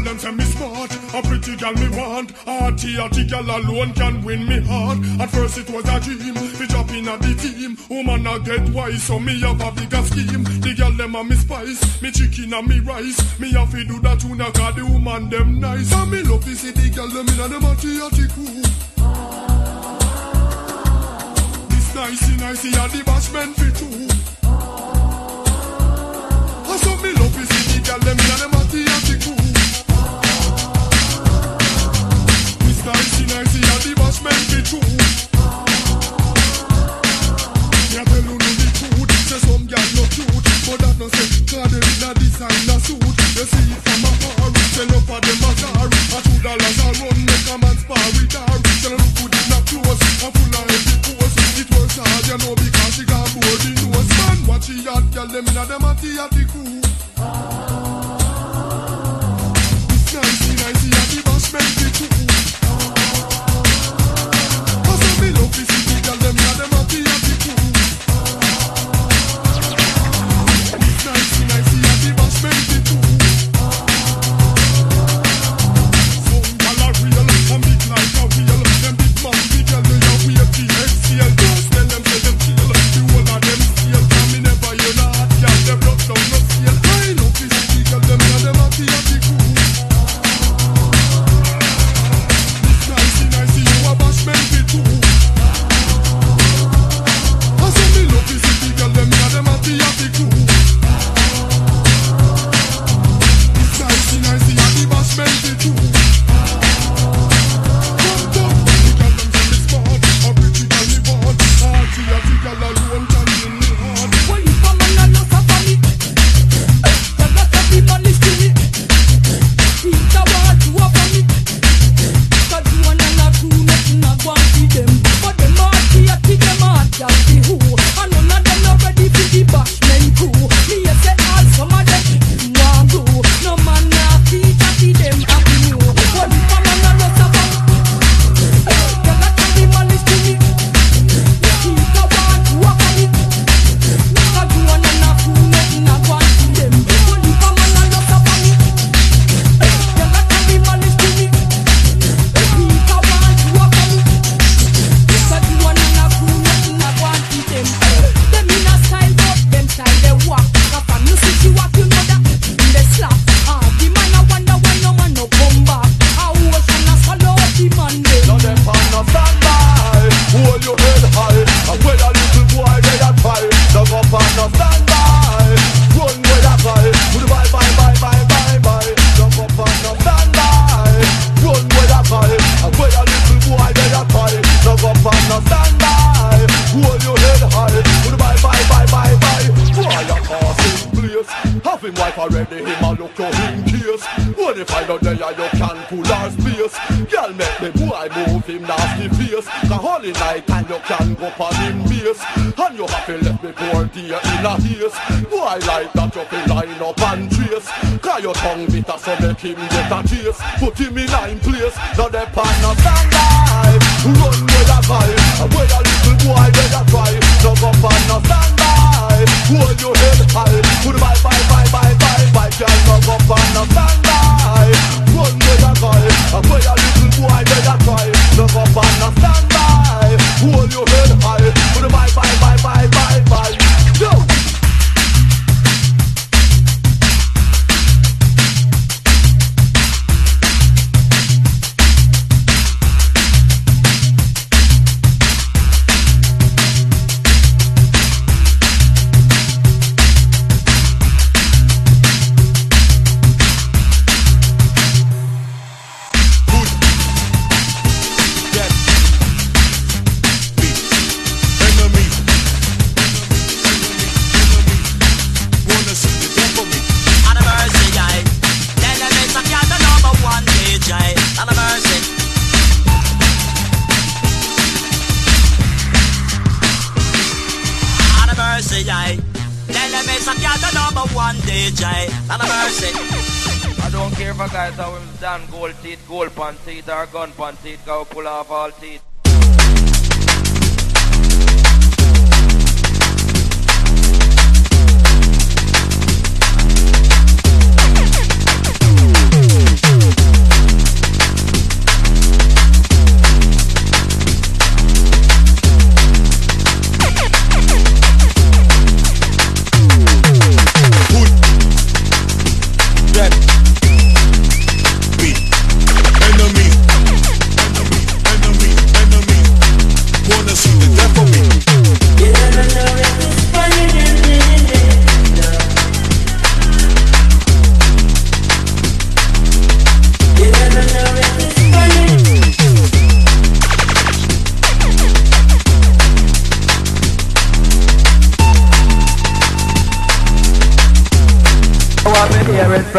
them say me smart. A pretty girl me want. Hearty girl alone can win me heart. At first it was a dream, we drop in at the team. Woman I get wise, so me have a bigger scheme. The girl them a me spice, me chicken and me rice. Me have to do that tuna cause the woman them nice. And me love to see the girl them in a them hearty crew. This nicey a the bashman for two. And so me love to see the girl them in a them hearty crew. Nicey a the bashman be true. Me a tell you no the truth. Say some girl no cute, but that no say cause they in a designer suit. You see it from afar, sell up for them a car. $2 a run, make a man spar with her. Tell her look good in her clothes, and full of every pose. It was hard, you know, because she got bored in nose. Man, what she had, girl, them in a them at the crew. It's nicey a the bashman be true. Me love to see the girl them at the crew. It's nicey at the bashman be too. Some girl are real and big like a wheel. Them big man, big girl they are weird to exhale. Just tell them say them kill. The whole of them steal. Cause me never hear no hot girl them rock down no scale. I love to see the girl them at the crew. It's nicey you a bashman be too. Love to see the girl them in a them happy crew. It's nicey a the bashman be true. The girl them say me smart, a pretty girl me want. Hearty a the girl alone can win me heart. Well, if a man a loss of money, the lot of people is to me. Peter want to offer me, cause you and a crew nothing a go and see them. But them hearty a the them heart just the who. And none of them not ready for the bashman crew. Me a say all some of them want go. No man not feet a see them happy new. Well, if a man a loss of money, the lot of people is to me. Peter want to offer me, cause you and a crew nothing a go and see them. Well, if a man a loss of money, the lot of people is to me. Peter want to offer me, cause you and a crew nothing a go and see them. Them in a style, but them style they walk. Cause from you see she walk, you know that they slap. The man a wonder why no man no come back. A ocean a swallow up the man them. Now them pan no stand by, hold your head high. And when a little boy they a try, now go pan no stand by, run with a cry. Put bye. Now go pan no stand by, run with a cry. And when a little boy they a try, now go pan no stand by, hold your head high. Put bye. Boy a passing place, have him wife already, him a look your in case. When you find out there you can pull our space. Girl make the boy move him nasty face. The holy night and you can go on him base. And you have to let me pour dear in a haze. Boy like that you can line up and trace. Cause your tongue bitter so make him get a chase. Put him in a place, now the pan no stand by. Run with a vibe, and when a little boy they a try. Now go pan no stand by, hold your head high. Put bye. Girl now go pan no stand by, run with a vibe. And when a little boy they a try. Now go pan no stand by, hold your head high. Put bye. Yo! I don't care if a guy's how him done gold teeth, gold pan teeth, or gun pan teeth, go pull off all teeth.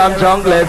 from jungle.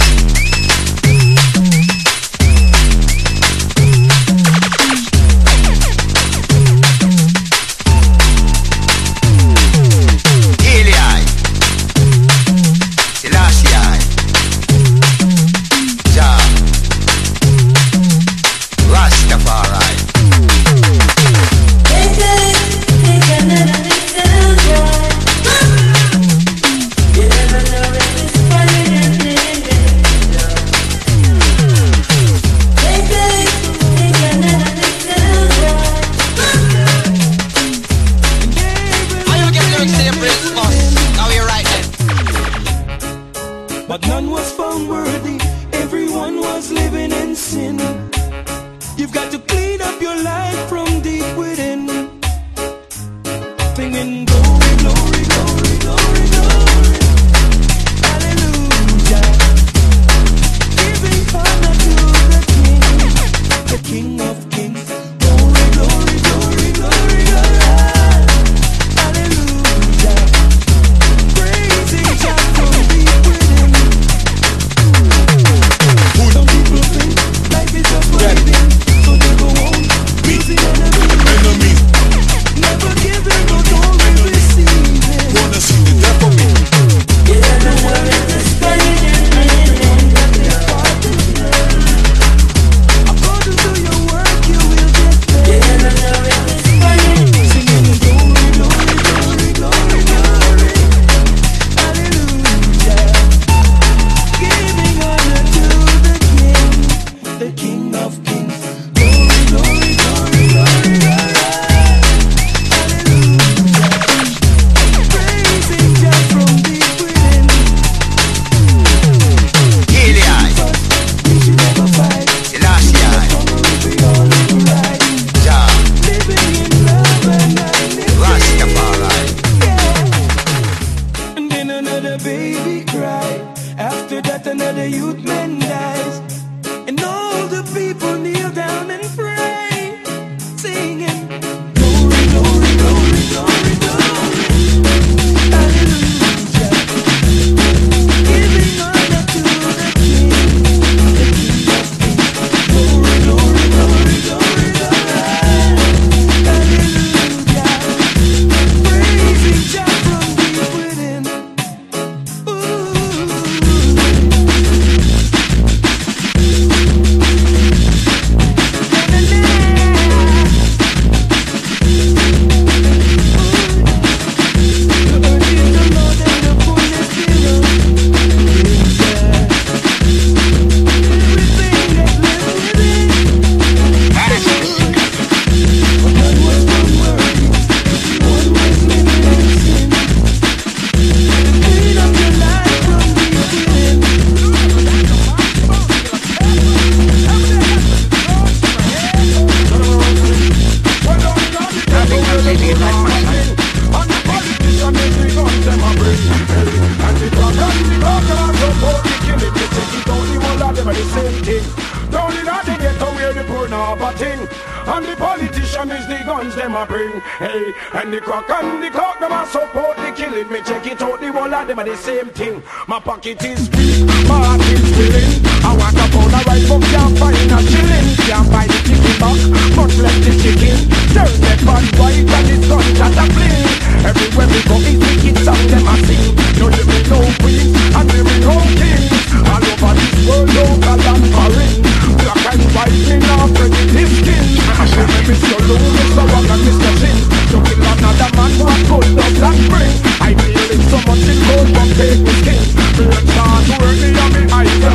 Same thing, my pocket is weak, my heart is willing. I want a pound of rice, but can't find a shilling. Can't buy the chicken back, much less the chicken. Turn that bad white and it's gunshot a fling. Everywhere we go is wicked song them a sing. No living no queens, and living no kings. All over this world, local and foreign. Black and white, me now prejudice skin. Remember Mr. Lou, Mr. Rock and Mr. Chin. To kill another man who has gold up that spring. I feel it so much in gold, but take me skin. Blood start to hurt me on me eyes.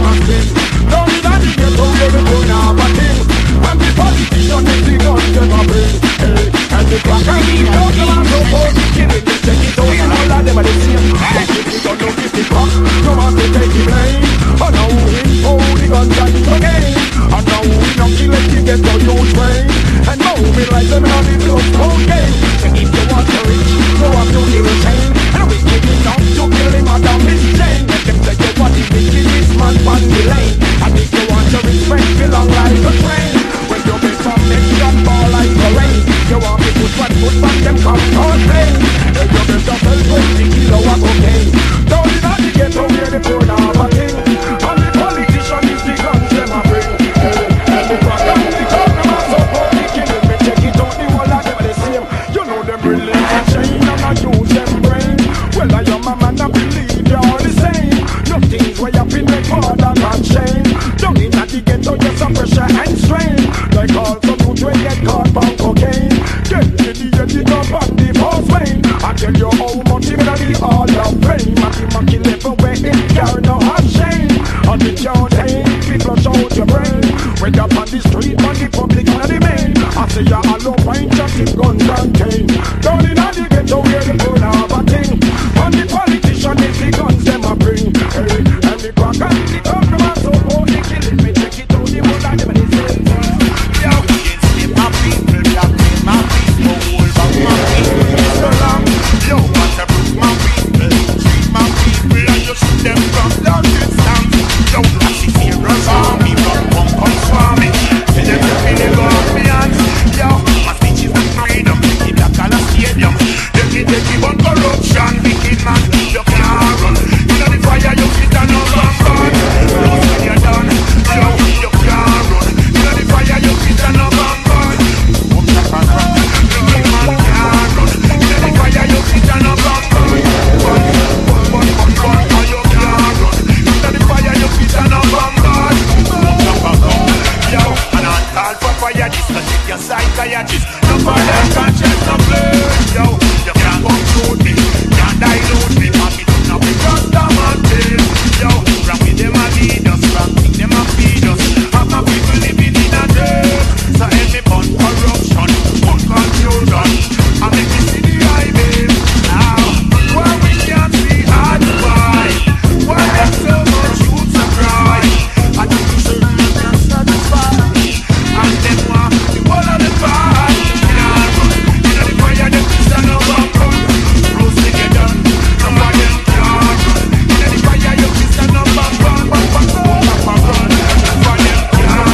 psychiatrist. No for them conscience, no play. Yo, you can't control me, can't dilute me. Pop it up now, we just come and tail. Yo, wrong with them a lead us, wrong with them a feed us. Half my people living in a death. So any fun corruption, put confusion, and make me see the highway. Now, why we can't see hard to buy? Why there's so much youth to cry? I think we should not satisfy. And them want the whole of the fight. You know the fire, them stand up and come. Rose together, come on them can't. You know the fire, you stand up and run. Run, that's why them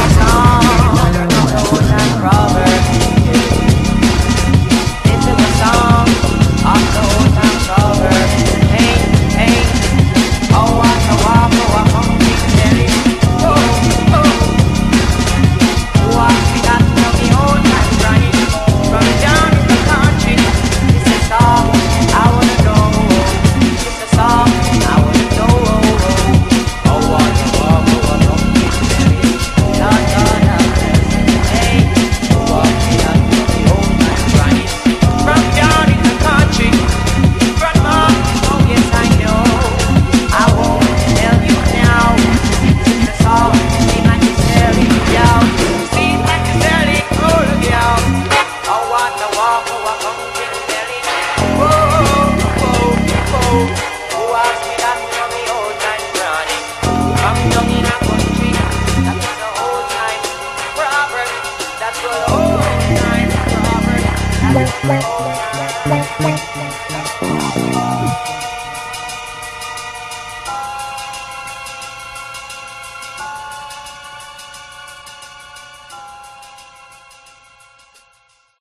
This is a song of the old time proverb. Hey, hey, oh, what a waffle, I come to tell you. Oh, oh, what we got from the old time running from down in the country. It's a song I wanna know. It's a song I wanna know. Oh, what a waffle, I come to tell you. Lord, Lord, have mercy. Hey, what we got from the old time running from down in the country. Grandma, oh yes I know. I won't tell you now. It's a song, they might be selling y'all. See, like you selling all of y'all. Oh, what the waffle, I come to tell you. Whoa, whoa, whoa. Who asked me that from the old time running? From down in a country, that is the old time proverb. That's the old time proverb. That's the old time.